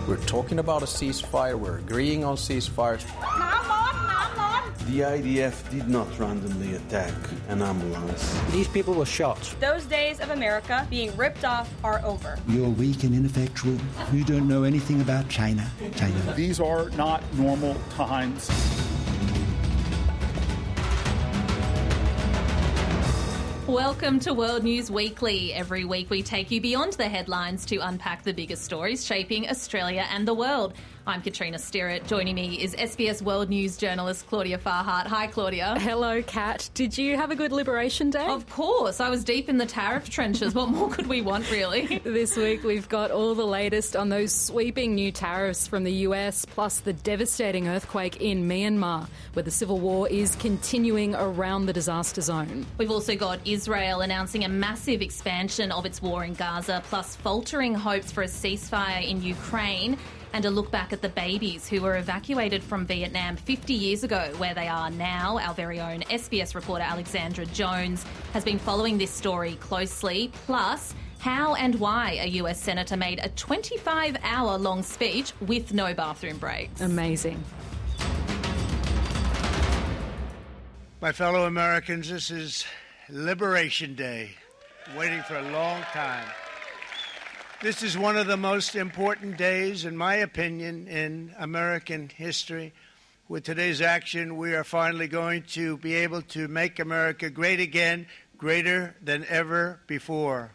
We're talking about a ceasefire. We're agreeing on ceasefires. The IDF did not randomly attack an ambulance. These people were shot. Those days of America being ripped off are over. You're weak and ineffectual. You don't know anything about China. These are not normal times. Welcome to World News Weekly. Every week we take you beyond the headlines to unpack the biggest stories shaping Australia and the world. I'm Katrina Stirrett. Joining me is SBS World News journalist Claudia Farhart. Hi, Claudia. Hello, Kat. Did you have a good Liberation Day? Of course. I was deep in the tariff trenches. What more could we want, really? This week we've got all the latest on those sweeping new tariffs from the US, plus the devastating earthquake in Myanmar, where the civil war is continuing around the disaster zone. We've also got Israel announcing a massive expansion of its war in Gaza, plus faltering hopes for a ceasefire in Ukraine, and a look back at the babies who were evacuated from Vietnam 50 years ago, where they are now. Our very own SBS reporter Alexandra Jones has been following this story closely, plus how and why a US senator made a 25-hour-long speech with no bathroom breaks. Amazing. My fellow Americans, this is Liberation Day, waiting for a long time. This is one of the most important days, in my opinion, in American history. With today's action, we are finally going to be able to make America great again, greater than ever before.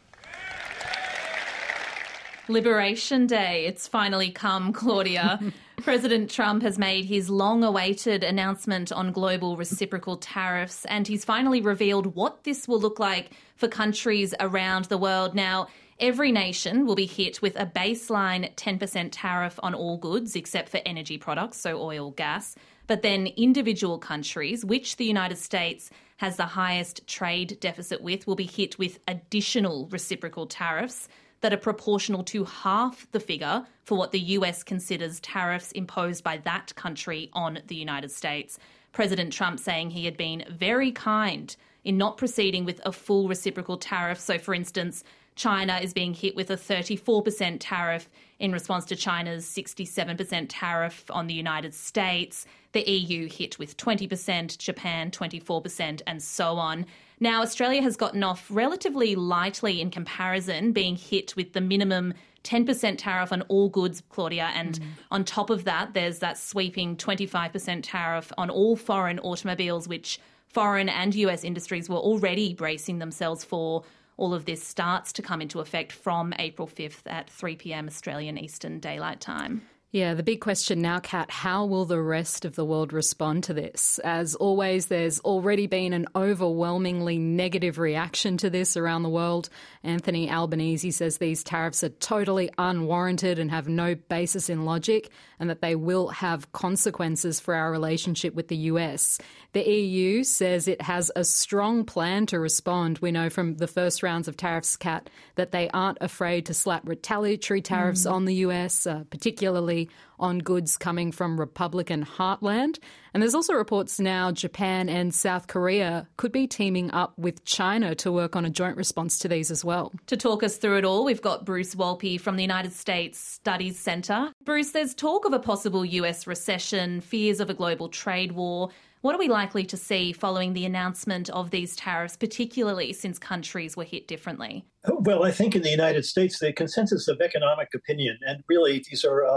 Liberation Day. It's finally come, Claudia. President Trump has made his long-awaited announcement on global reciprocal tariffs, and he's finally revealed what this will look like for countries around the world. Now, every nation will be hit with a baseline 10% tariff on all goods except for energy products, so oil, gas. But then individual countries, which the United States has the highest trade deficit with, will be hit with additional reciprocal tariffs that are proportional to half the figure for what the US considers tariffs imposed by that country on the United States. President Trump saying he had been very kind in not proceeding with a full reciprocal tariff. So, for instance, China is being hit with a 34% tariff in response to China's 67% tariff on the United States. The EU hit with 20%, Japan 24%, and so on. Now, Australia has gotten off relatively lightly in comparison, being hit with the minimum 10% tariff on all goods, Claudia, and on top of that, there's that sweeping 25% tariff on all foreign automobiles, which foreign and US industries were already bracing themselves for. All of this starts to come into effect from April 5th at 3 p.m. Australian Eastern Daylight Time. Yeah, the big question now, Kat, how will the rest of the world respond to this? As always, there's already been an overwhelmingly negative reaction to this around the world. Anthony Albanese says these tariffs are totally unwarranted and have no basis in logic, and that they will have consequences for our relationship with the US. The EU says it has a strong plan to respond. We know from the first rounds of tariffs, Kat, that they aren't afraid to slap retaliatory tariffs on the US, particularly on goods coming from Republican heartland. And there's also reports now Japan and South Korea could be teaming up with China to work on a joint response to these as well. To talk us through it all, we've got Bruce Wolpe from the United States Studies Centre. Bruce, there's talk of a possible US recession, fears of a global trade war. What are we likely to see following the announcement of these tariffs, particularly since countries were hit differently? Well, I think in the United States, the consensus of economic opinion, and really these are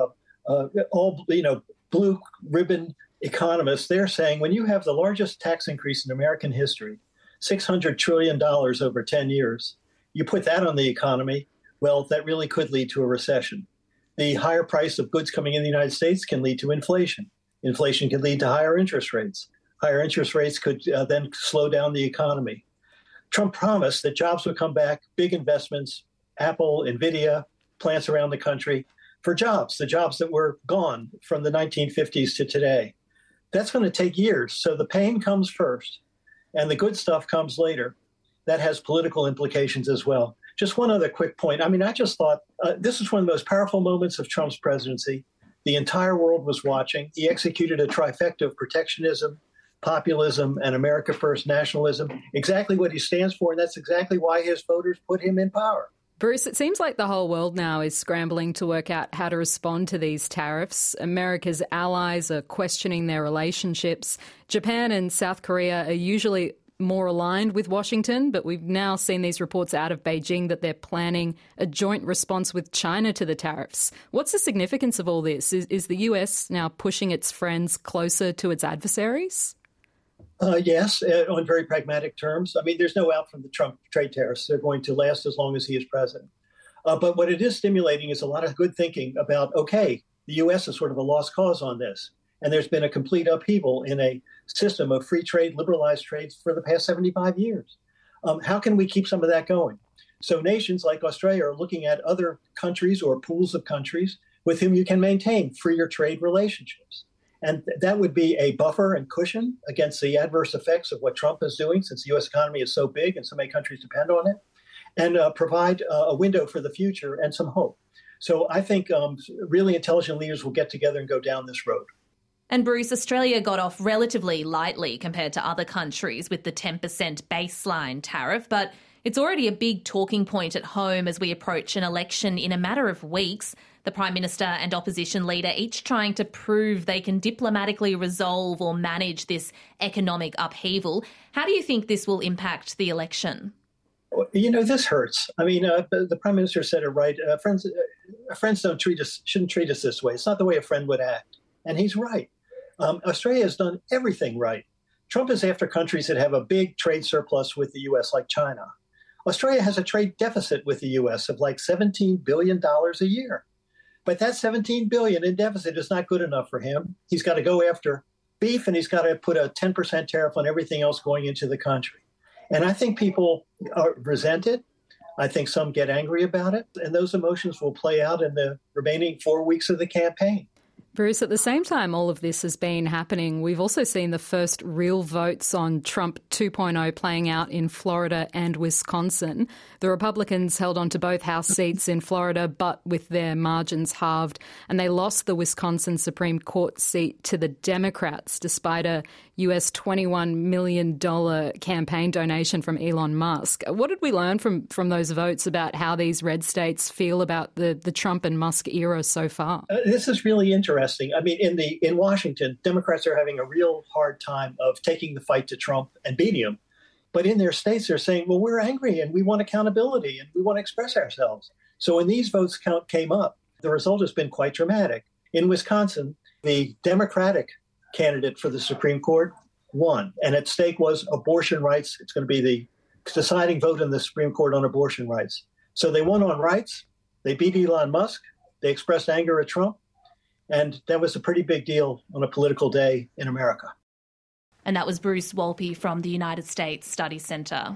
all, blue ribbon economists, they're saying when you have the largest tax increase in American history, $600 trillion over 10 years, you put that on the economy, well, that really could lead to a recession. The higher price of goods coming in the United States can lead to inflation. Inflation can lead to higher interest rates. Higher interest rates could then slow down the economy. Trump promised that jobs would come back, big investments, Apple, NVIDIA, plants around the country, for jobs, the jobs that were gone from the 1950s to today. That's going to take years. So the pain comes first, and the good stuff comes later. That has political implications as well. Just one other quick point. I mean, I just thought this is one of the most powerful moments of Trump's presidency. The entire world was watching. He executed a trifecta of protectionism, populism, and America First nationalism, exactly what he stands for, and that's exactly why his voters put him in power. Bruce, it seems like the whole world now is scrambling to work out how to respond to these tariffs. America's allies are questioning their relationships. Japan and South Korea are usually more aligned with Washington, but we've now seen these reports out of Beijing that they're planning a joint response with China to the tariffs. What's the significance of all this? Is the US now pushing its friends closer to its adversaries? Yes, on very pragmatic terms. I mean, there's no out from the Trump trade tariffs. They're going to last as long as he is president. But what it is stimulating is a lot of good thinking about, okay, the U.S. is sort of a lost cause on this. And there's been a complete upheaval in a system of free trade, liberalized trades for the past 75 years. How can we keep some of that going? So nations like Australia are looking at other countries or pools of countries with whom you can maintain freer trade relationships. And that would be a buffer and cushion against the adverse effects of what Trump is doing, since the U.S. economy is so big and so many countries depend on it, and provide a window for the future and some hope. So I think really intelligent leaders will get together and go down this road. And Bruce, Australia got off relatively lightly compared to other countries with the 10% baseline tariff, but it's already a big talking point at home as we approach an election in a matter of weeks. The Prime Minister and opposition leader each trying to prove they can diplomatically resolve or manage this economic upheaval. How do you think this will impact the election? You know, this hurts. I mean, the Prime Minister said it right. Friends shouldn't treat us this way. It's not the way a friend would act. And he's right. Australia has done everything right. Trump is after countries that have a big trade surplus with the U.S., like China. Australia has a trade deficit with the U.S. of like $17 billion a year. But that $17 billion in deficit is not good enough for him. He's got to go after beef, and he's got to put a 10% tariff on everything else going into the country. And I think people resent it. I think some get angry about it. And those emotions will play out in the remaining 4 weeks of the campaign. Bruce, at the same time all of this has been happening, we've also seen the first real votes on Trump 2.0 playing out in Florida and Wisconsin. The Republicans held on to both House seats in Florida, but with their margins halved, and they lost the Wisconsin Supreme Court seat to the Democrats, despite a US $21 million campaign donation from Elon Musk. What did we learn from those votes about how these red states feel about the Trump and Musk era so far? This is really interesting. I mean, in Washington, Democrats are having a real hard time of taking the fight to Trump and beating him. But in their states, they're saying, well, we're angry and we want accountability and we want to express ourselves. So when these votes came up, the result has been quite dramatic. In Wisconsin, the Democratic candidate for the Supreme Court won. And at stake was abortion rights. It's going to be the deciding vote in the Supreme Court on abortion rights. So they won on rights. They beat Elon Musk. They expressed anger at Trump. And that was a pretty big deal on a political day in America. And that was Bruce Wolpe from the United States Study Centre.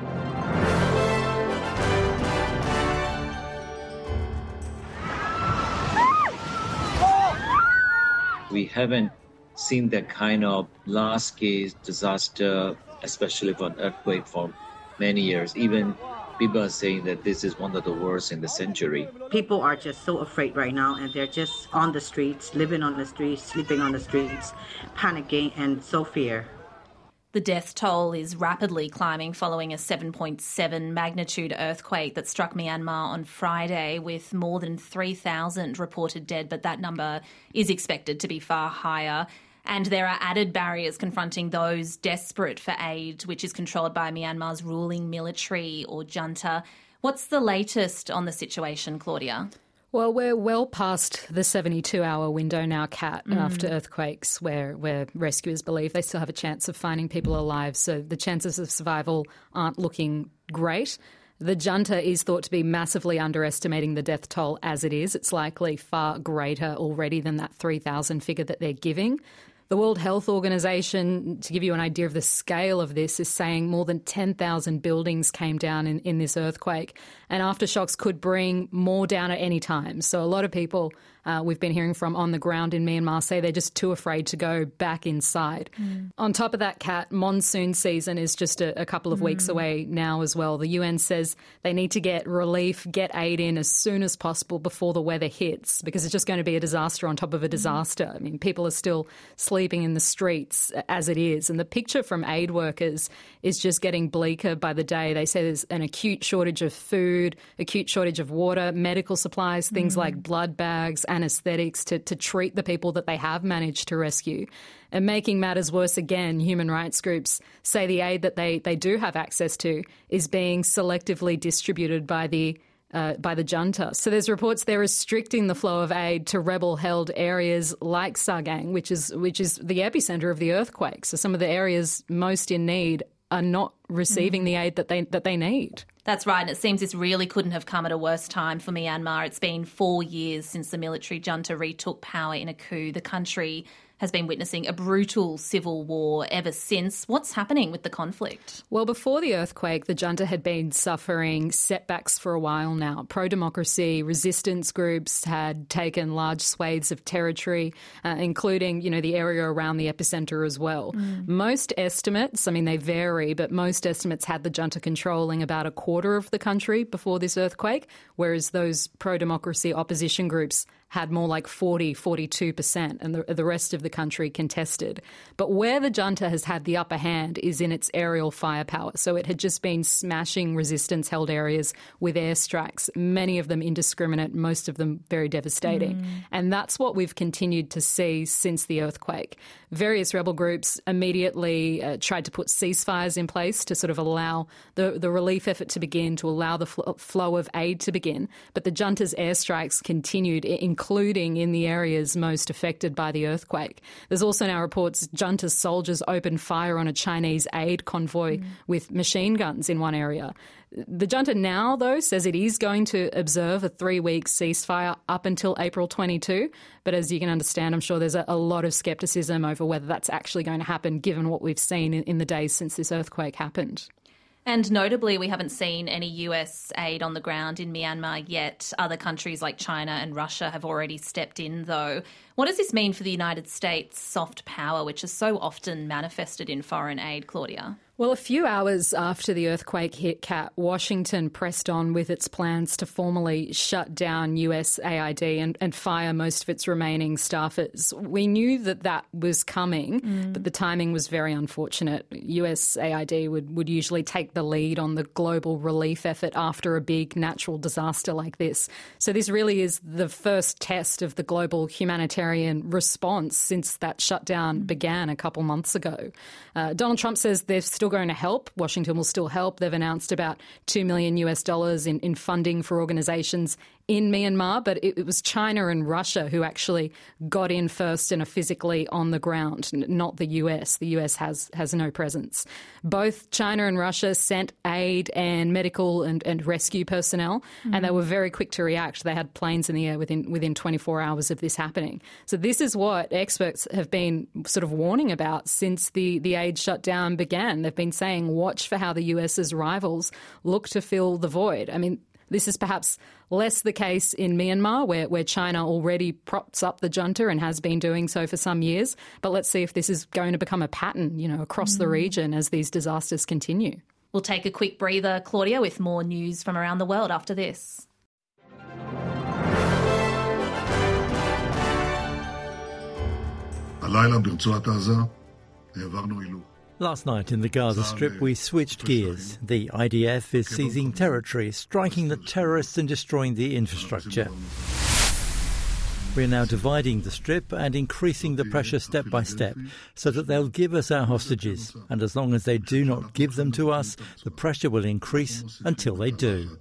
We haven't seen that kind of large-scale disaster, especially for an earthquake, for many years. Even people are saying that this is one of the worst in the century. People are just so afraid right now, and they're just on the streets, living on the streets, sleeping on the streets, panicking, and so fear. The death toll is rapidly climbing following a 7.7 magnitude earthquake that struck Myanmar on Friday, with more than 3,000 reported dead, but that number is expected to be far higher. And there are added barriers confronting those desperate for aid, which is controlled by Myanmar's ruling military or junta. What's the latest on the situation, Claudia? Well, we're well past the 72-hour window now, Kat, after earthquakes, where rescuers believe they still have a chance of finding people alive. So the chances of survival aren't looking great. The junta is thought to be massively underestimating the death toll as it is. It's likely far greater already than that 3,000 figure that they're giving. The World Health Organization, to give you an idea of the scale of this, is saying more than 10,000 buildings came down in this earthquake, and aftershocks could bring more down at any time. So a lot of people we've been hearing from on the ground in Myanmar say they're just too afraid to go back inside. On top of that, Kat, monsoon season is just a couple of weeks away now as well. The UN says they need to get relief, get aid in as soon as possible before the weather hits, because it's just going to be a disaster on top of a disaster. I mean, people are still sleeping sleeping in the streets as it is. And the picture from aid workers is just getting bleaker by the day. They say there's an acute shortage of food, acute shortage of water, medical supplies, things like blood bags, anaesthetics to treat the people that they have managed to rescue. And making matters worse again, human rights groups say the aid that they do have access to is being selectively distributed by the junta. So there's reports they're restricting the flow of aid to rebel-held areas like Sagaing, which is the epicenter of the earthquake. So some of the areas most in need are not receiving the aid that they need. That's right, and it seems this really couldn't have come at a worse time for Myanmar. It's been 4 years since the military junta retook power in a coup. The country has been witnessing a brutal civil war ever since. What's happening with the conflict? Well, before the earthquake, the junta had been suffering setbacks for a while now. Pro-democracy resistance groups had taken large swathes of territory, including, the area around the epicenter as well. Most estimates, they vary, but most estimates had the junta controlling about a quarter of the country before this earthquake, whereas those pro-democracy opposition groups had more like 42%, and the rest of the country contested. But where the junta has had the upper hand is in its aerial firepower. So it had just been smashing resistance-held areas with airstrikes, many of them indiscriminate, most of them very devastating. And that's what we've continued to see since the earthquake. Various rebel groups immediately tried to put ceasefires in place to sort of allow the relief effort to begin, to allow the flow of aid to begin. But the junta's airstrikes continued, including in the areas most affected by the earthquake. There's also now reports junta soldiers opened fire on a Chinese aid convoy with machine guns in one area. The junta now, though, says it is going to observe a 3-week ceasefire up until April 22. But as you can understand, I'm sure there's a lot of scepticism over whether that's actually going to happen, given what we've seen in the days since this earthquake happened. And notably, we haven't seen any US aid on the ground in Myanmar yet. Other countries like China and Russia have already stepped in, though. What does this mean for the United States' soft power, which is so often manifested in foreign aid, Claudia? Well, a few hours after the earthquake hit, Kat, Washington pressed on with its plans to formally shut down USAID and fire most of its remaining staffers. We knew that was coming, but the timing was very unfortunate. USAID would usually take the lead on the global relief effort after a big natural disaster like this. So this really is the first test of the global humanitarian response since that shutdown began a couple months ago. Donald Trump says they're still going to help. Washington will still help. They've announced about $2 million in funding for organisations in Myanmar, but it was China and Russia who actually got in first and are physically on the ground, not the US. The US has no presence. Both China and Russia sent aid and medical and rescue personnel, and they were very quick to react. They had planes in the air within 24 hours of this happening. So this is what experts have been sort of warning about since the aid shutdown began. They've been saying, watch for how the US's rivals look to fill the void. This is perhaps less the case in Myanmar, where China already props up the junta and has been doing so for some years. But let's see if this is going to become a pattern, across the region as these disasters continue. We'll take a quick breather, Claudia, with more news from around the world after this. Last night in the Gaza Strip, we switched gears. The IDF is seizing territory, striking the terrorists and destroying the infrastructure. We're now dividing the Strip and increasing the pressure step by step so that they'll give us our hostages. And as long as they do not give them to us, the pressure will increase until they do.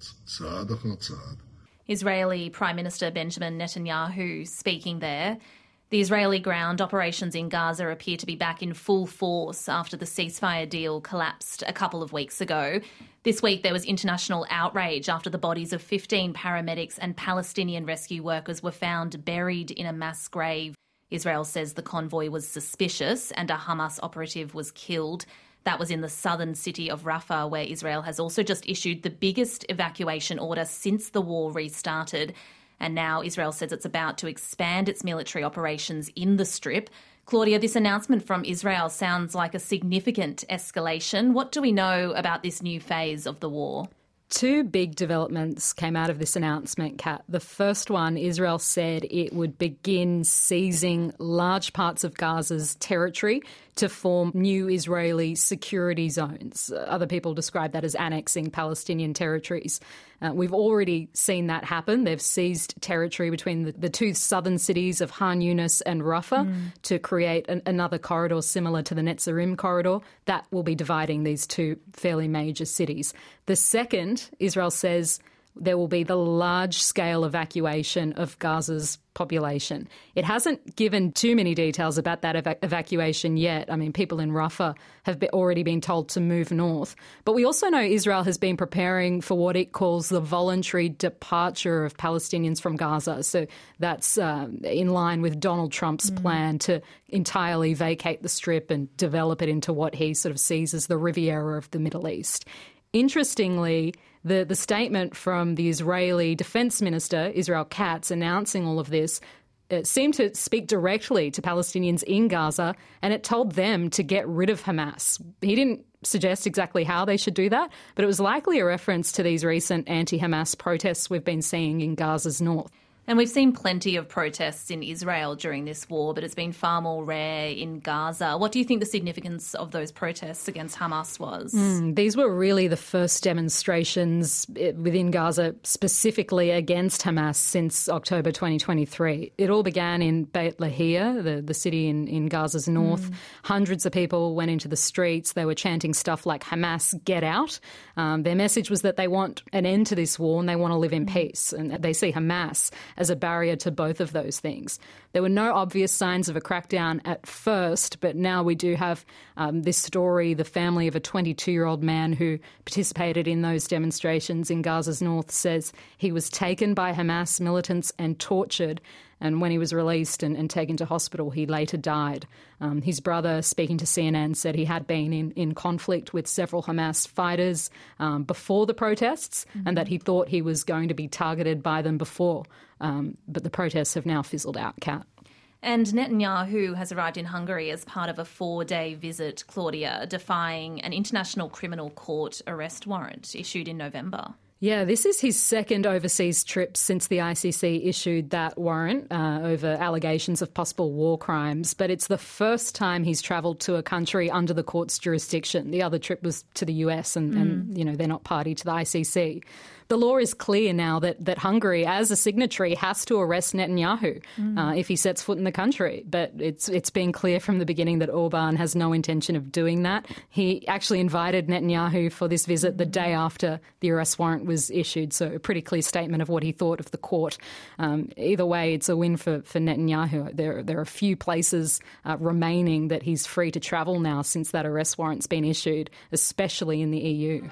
Israeli Prime Minister Benjamin Netanyahu speaking there. The Israeli ground operations in Gaza appear to be back in full force after the ceasefire deal collapsed a couple of weeks ago. This week there was international outrage after the bodies of 15 paramedics and Palestinian rescue workers were found buried in a mass grave. Israel says the convoy was suspicious and a Hamas operative was killed. That was in the southern city of Rafah, where Israel has also just issued the biggest evacuation order since the war restarted. And now Israel says it's about to expand its military operations in the Strip. Claudia, this announcement from Israel sounds like a significant escalation. What do we know about this new phase of the war? Two big developments came out of this announcement, Kat. The first one, Israel said it would begin seizing large parts of Gaza's territory to form new Israeli security zones. Other people describe that as annexing Palestinian territories. We've already seen that happen. They've seized territory between the two southern cities of Han Yunis and Rafah to create another corridor similar to the Netzarim corridor. That will be dividing these two fairly major cities. The second, Israel says, there will be the large-scale evacuation of Gaza's population. It hasn't given too many details about that evacuation yet. I mean, people in Rafah have already been told to move north. But we also know Israel has been preparing for what it calls the voluntary departure of Palestinians from Gaza. So that's in line with Donald Trump's plan to entirely vacate the Strip and develop it into what he sort of sees as the Riviera of the Middle East. Interestingly, the statement from the Israeli Defense Minister, Israel Katz, announcing all of this, it seemed to speak directly to Palestinians in Gaza, and it told them to get rid of Hamas. He didn't suggest exactly how they should do that, but it was likely a reference to these recent anti-Hamas protests we've been seeing in Gaza's north. And we've seen plenty of protests in Israel during this war, but it's been far more rare in Gaza. What do you think the significance of those protests against Hamas was? These were really the first demonstrations within Gaza specifically against Hamas since October 2023. It all began in Beit Lahia, the city in Gaza's north. Hundreds of people went into the streets. They were chanting stuff like Hamas, get out. Their message was that they want an end to this war and they want to live in peace. And they see Hamas as a barrier to both of those things. There were no obvious signs of a crackdown at first, but now we do have this story, the family of a 22-year-old man who participated in those demonstrations in Gaza's north says he was taken by Hamas militants and tortured, and when he was released and taken to hospital, he later died. His brother, speaking to CNN, said he had been in conflict with several Hamas fighters before the protests and that he thought he was going to be targeted by them before. But the protests have now fizzled out, Kat. And Netanyahu has arrived in Hungary as part of a 4-day visit, Claudia, defying an international criminal court arrest warrant issued in November. Yeah, this is his second overseas trip since the ICC issued that warrant over allegations of possible war crimes, but it's the first time he's travelled to a country under the court's jurisdiction. The other trip was to the US and you know, they're not party to the ICC. The law is clear now that Hungary, as a signatory, has to arrest Netanyahu if he sets foot in the country. But it's been clear from the beginning that Orban has no intention of doing that. He actually invited Netanyahu for this visit the day after the arrest warrant was issued, so a pretty clear statement of what he thought of the court. Either way, it's a win for Netanyahu. There are a few places remaining that he's free to travel now since that arrest warrant's been issued, especially in the EU.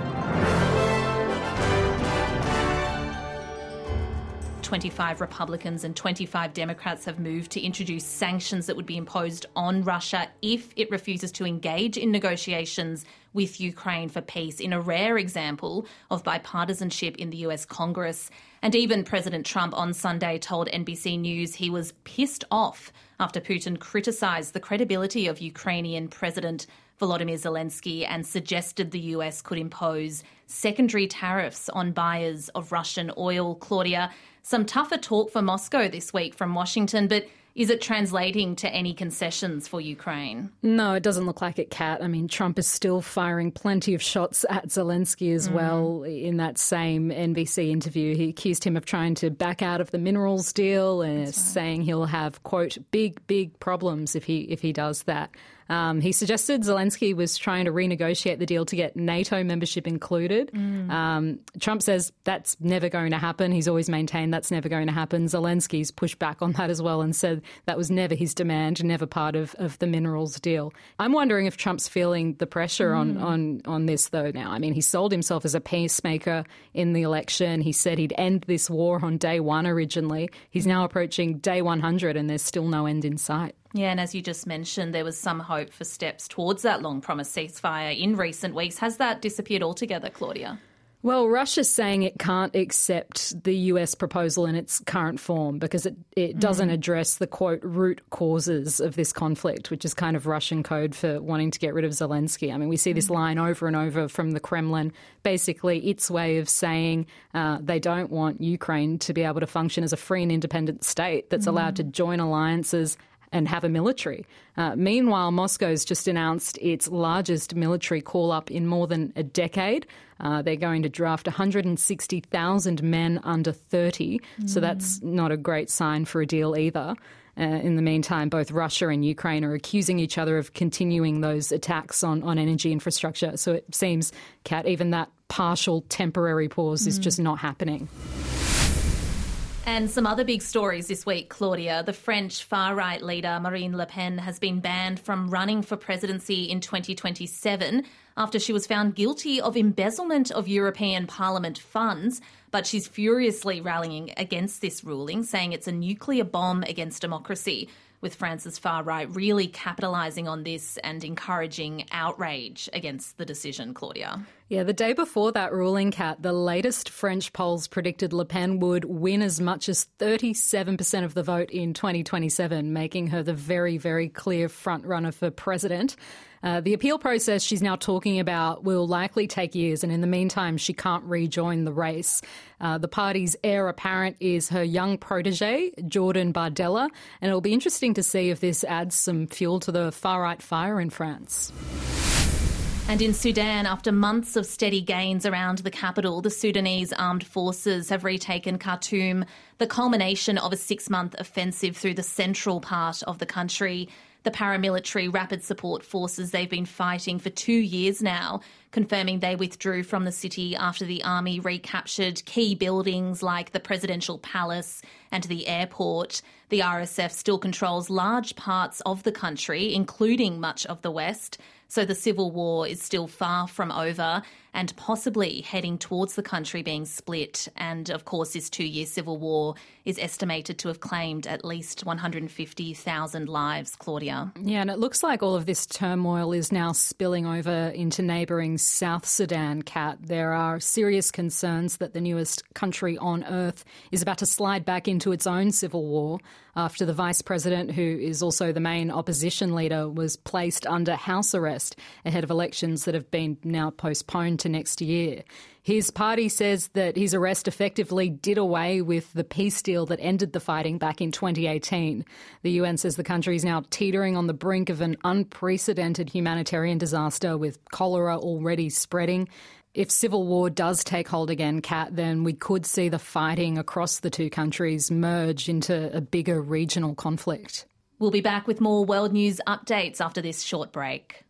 25 Republicans and 25 Democrats have moved to introduce sanctions that would be imposed on Russia if it refuses to engage in negotiations with Ukraine for peace, in a rare example of bipartisanship in the US Congress. And even President Trump on Sunday told NBC News he was pissed off after Putin criticised the credibility of Ukrainian President Volodymyr Zelensky and suggested the US could impose secondary tariffs on buyers of Russian oil. Claudia, some tougher talk for Moscow this week from Washington, but is it translating to any concessions for Ukraine? No, it doesn't look like it, Kat. I mean, Trump is still firing plenty of shots at Zelensky as well. In that same NBC interview, he accused him of trying to back out of the minerals deal and saying he'll have, quote, big problems if he does that. He suggested Zelensky was trying to renegotiate the deal to get NATO membership included. Trump says that's never going to happen. He's always maintained that's never going to happen. Zelensky's pushed back on that as well and said that was never his demand, never part of the minerals deal. I'm wondering if Trump's feeling the pressure on this, though, now. I mean, he sold himself as a peacemaker in the election. He said he'd end this war on day one originally. He's now approaching day 100 and there's still no end in sight. Yeah, and as you just mentioned, there was some hope for steps towards that long-promised ceasefire in recent weeks. Has that disappeared altogether, Claudia? Well, Russia's saying it can't accept the US proposal in its current form because it doesn't address the, quote, root causes of this conflict, which is kind of Russian code for wanting to get rid of Zelensky. I mean, we see this line over and over from the Kremlin, basically its way of saying they don't want Ukraine to be able to function as a free and independent state that's allowed to join alliances and have a military. Meanwhile, Moscow's just announced its largest military call-up in more than a decade. They're going to draft 160,000 men under 30, so that's not a great sign for a deal either. In the meantime, both Russia and Ukraine are accusing each other of continuing those attacks on energy infrastructure. So it seems, Kat, even that partial temporary pause is just not happening. And some other big stories this week, Claudia. The French far-right leader Marine Le Pen has been banned from running for presidency in 2027 after she was found guilty of embezzlement of European Parliament funds. But she's furiously rallying against this ruling, saying it's a nuclear bomb against democracy, with France's far-right really capitalising on this and encouraging outrage against the decision, Claudia. Yeah, the day before that ruling, Kat, the latest French polls predicted Le Pen would win as much as 37% of the vote in 2027, making her the very, very clear front-runner for president. The appeal process she's now talking about will likely take years, and in the meantime, she can't rejoin the race. The party's heir apparent is her young protege, Jordan Bardella, and it'll be interesting to see if this adds some fuel to the far-right fire in France. And in Sudan, after months of steady gains around the capital, the Sudanese armed forces have retaken Khartoum, the culmination of a 6-month offensive through the central part of the country. The paramilitary rapid support forces, they've been fighting for 2 years now, confirming they withdrew from the city after the army recaptured key buildings like the presidential palace and the airport. The RSF still controls large parts of the country, including much of the west. So the civil war is still far from over and possibly heading towards the country being split. And, of course, this 2-year civil war is estimated to have claimed at least 150,000 lives, Claudia. Yeah, and it looks like all of this turmoil is now spilling over into neighbouring South Sudan, Kat. There are serious concerns that the newest country on earth is about to slide back into its own civil war after the vice president, who is also the main opposition leader, was placed under house arrest ahead of elections that have been now postponed to next year. His party says that his arrest effectively did away with the peace deal that ended the fighting back in 2018. The UN says the country is now teetering on the brink of an unprecedented humanitarian disaster, with cholera already spreading. If civil war does take hold again, Kat, then we could see the fighting across the two countries merge into a bigger regional conflict. We'll be back with more world news updates after this short break.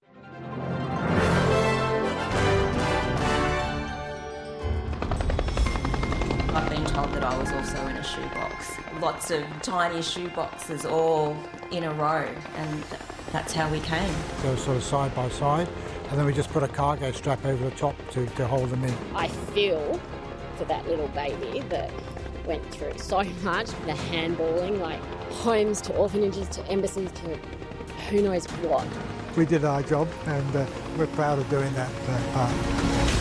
I've been told that I was also in a shoebox. Lots of tiny shoeboxes all in a row, and that's how we came. So sort of side by side, and then we just put a cargo strap over the top to hold them in. I feel for that little baby that went through so much, the handballing, like homes to orphanages to embassies to who knows what. We did our job, and we're proud of doing that part.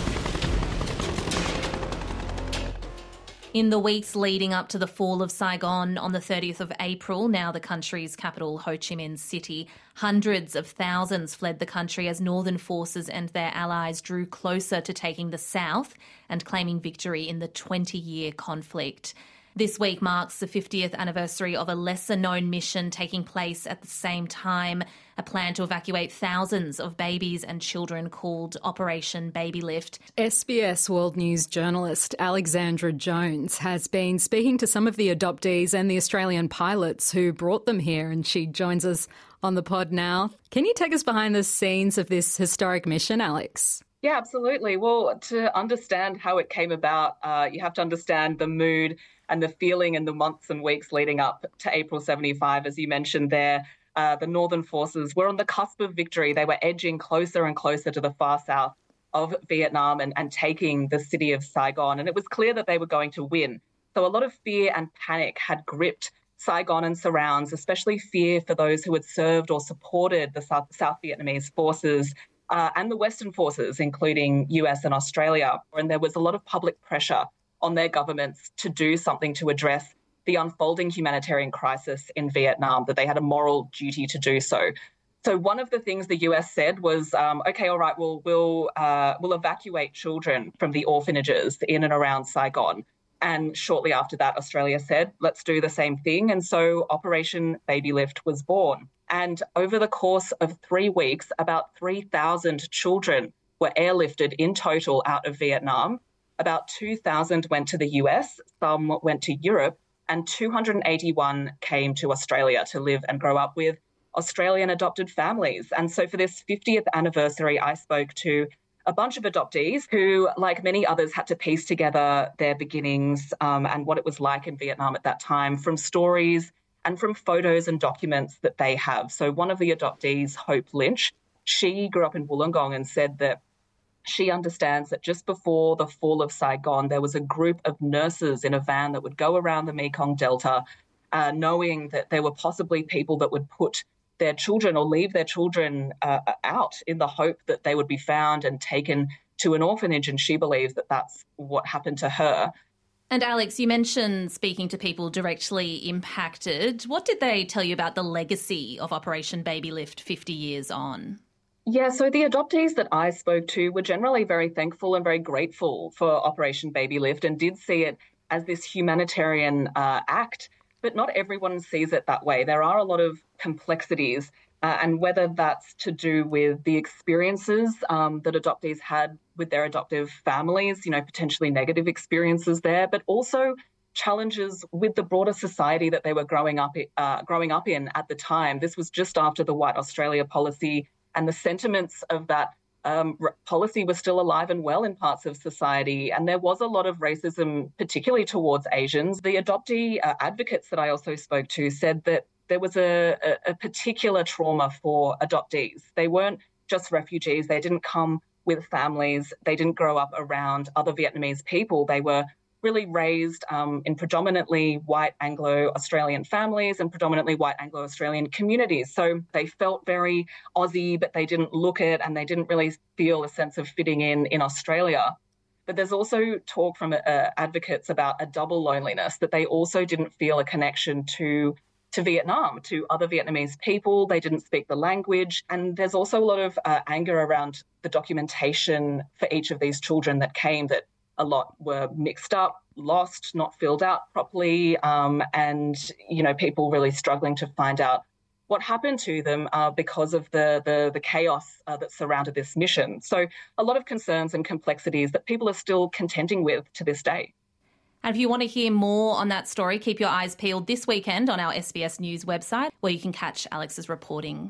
In the weeks leading up to the fall of Saigon on the 30th of April, now the country's capital, Ho Chi Minh City, hundreds of thousands fled the country as northern forces and their allies drew closer to taking the south and claiming victory in the 20-year conflict. This week marks the 50th anniversary of a lesser-known mission taking place at the same time, a plan to evacuate thousands of babies and children called Operation Baby Lift. SBS World News journalist Alexandra Jones has been speaking to some of the adoptees and the Australian pilots who brought them here, and she joins us on the pod now. Can you take us behind the scenes of this historic mission, Alex? Yeah, absolutely. Well, to understand how it came about, you have to understand the mood and the feeling in the months and weeks leading up to April 75, as you mentioned there. The Northern forces were on the cusp of victory. They were edging closer and closer to the far south of Vietnam and taking the city of Saigon. And it was clear that they were going to win. So a lot of fear and panic had gripped Saigon and surrounds, especially fear for those who had served or supported the South Vietnamese forces and the Western forces, including US and Australia. And there was a lot of public pressure on their governments to do something to address the unfolding humanitarian crisis in Vietnam, that they had a moral duty to do so. So one of the things the US said was, okay, all right, we'll evacuate children from the orphanages in and around Saigon. And shortly after that, Australia said, let's do the same thing. And so Operation Baby Lift was born. And over the course of 3 weeks, about 3,000 children were airlifted in total out of Vietnam. About 2,000 went to the US, some went to Europe, and 281 came to Australia to live and grow up with Australian adopted families. And so for this 50th anniversary, I spoke to a bunch of adoptees who, like many others, had to piece together their beginnings and what it was like in Vietnam at that time from stories and from photos and documents that they have. So one of the adoptees, Hope Lynch, she grew up in Wollongong and said that she understands that just before the fall of Saigon, there was a group of nurses in a van that would go around the Mekong Delta, knowing that there were possibly people that would put their children or leave their children out in the hope that they would be found and taken to an orphanage. And she believes that that's what happened to her. And Alex, you mentioned speaking to people directly impacted. What did they tell you about the legacy of Operation Baby Lift 50 years on? Yeah, so the adoptees that I spoke to were generally very thankful and very grateful for Operation Baby Lift and did see it as this humanitarian act. But not everyone sees it that way. There are a lot of complexities, and whether that's to do with the experiences that adoptees had with their adoptive families, potentially negative experiences there, but also challenges with the broader society that they were growing up in at the time. This was just after the White Australia policy, and the sentiments of that policy were still alive and well in parts of society. And there was a lot of racism, particularly towards Asians. The adoptee advocates that I also spoke to said that there was a particular trauma for adoptees. They weren't just refugees. They didn't come with families. They didn't grow up around other Vietnamese people. They were really raised in predominantly white Anglo-Australian families and predominantly white Anglo-Australian communities. So they felt very Aussie, but they didn't look it, and they didn't really feel a sense of fitting in Australia. But there's also talk from advocates about a double loneliness, that they also didn't feel a connection to Vietnam, to other Vietnamese people. They didn't speak the language. And there's also a lot of anger around the documentation for each of these children that came, that a lot were mixed up, lost, not filled out properly, and people really struggling to find out what happened to them because of the chaos that surrounded this mission. So a lot of concerns and complexities that people are still contending with to this day. And if you want to hear more on that story, keep your eyes peeled this weekend on our SBS News website, where you can catch Alex's reporting.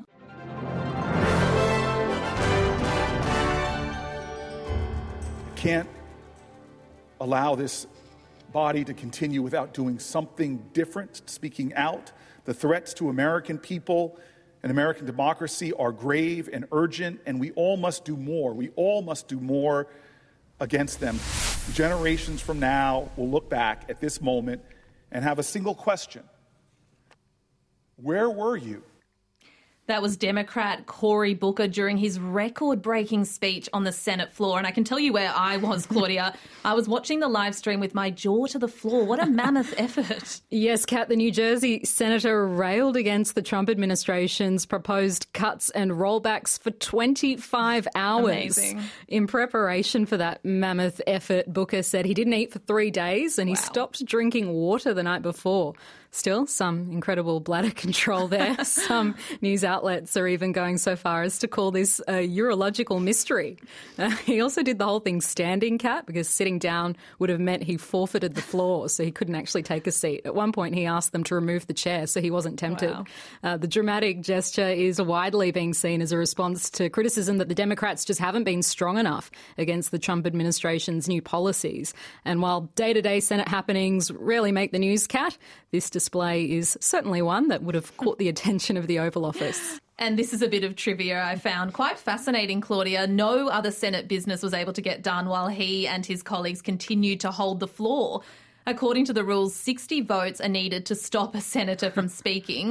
Can't allow this body to continue without doing something different, speaking out. The threats to American people and American democracy are grave and urgent, and we all must do more. We all must do more against them. Generations from now will look back at this moment and have a single question. Where were you? That was Democrat Cory Booker during his record-breaking speech on the Senate floor. And I can tell you where I was, Claudia. I was watching the live stream with my jaw to the floor. What a mammoth effort. Yes, Kat, the New Jersey senator railed against the Trump administration's proposed cuts and rollbacks for 25 hours. Amazing. In preparation for that mammoth effort, Booker said he didn't eat for 3 days and he stopped drinking water the night before. Still, some incredible bladder control there. Some news outlets are even going so far as to call this a urological mystery. He also did the whole thing standing, Kat, because sitting down would have meant he forfeited the floor, so he couldn't actually take a seat. At one point, he asked them to remove the chair, so he wasn't tempted. Wow. The dramatic gesture is widely being seen as a response to criticism that the Democrats just haven't been strong enough against the Trump administration's new policies. And while day-to-day Senate happenings rarely make the news, Kat, this display is certainly one that would have caught the attention of the Oval Office. And this is a bit of trivia I found quite fascinating, Claudia. No other Senate business was able to get done while he and his colleagues continued to hold the floor. According to the rules, 60 votes are needed to stop a senator from speaking.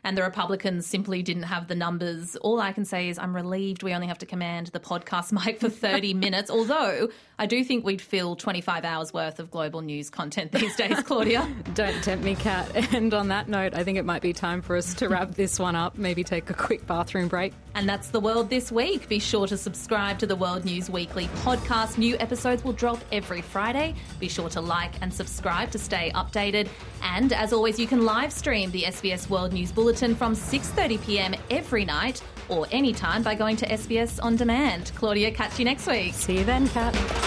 and the Republicans simply didn't have the numbers. All I can say is I'm relieved we only have to command the podcast mic for 30 minutes, although I do think we'd fill 25 hours worth of global news content these days, Claudia. Don't tempt me, Kat. And on that note, I think it might be time for us to wrap this one up, maybe take a quick bathroom break. And that's The World This Week. Be sure to subscribe to the World News Weekly podcast. New episodes will drop every Friday. Be sure to like and subscribe to stay updated. And as always, you can live stream the SBS World News Bulletin from 6:30 p.m. every night or anytime by going to SBS On Demand. Claudia, catch you next week. See you then, Kat.